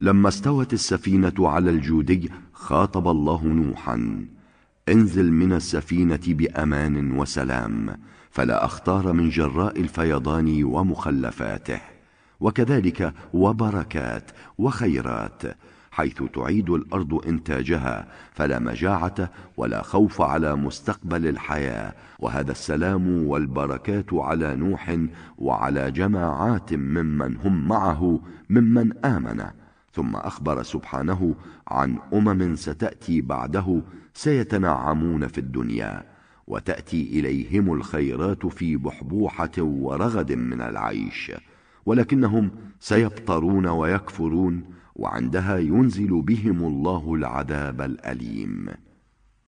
لما استوت السفينة على الجودي خاطب الله نوحا: انزل من السفينة بأمان وسلام، فلا أخطار من جراء الفيضان ومخلفاته، وكذلك وبركات وخيرات، حيث تعيد الأرض إنتاجها، فلا مجاعة ولا خوف على مستقبل الحياة. وهذا السلام والبركات على نوح وعلى جماعات ممن هم معه ممن آمن. ثم أخبر سبحانه عن ستأتي بعده سيتنعمون في الدنيا، وتأتي إليهم الخيرات في بحبوحة ورغد من العيش، ولكنهم سيبطرون ويكفرون، وعندها ينزل بهم الله العذاب الأليم.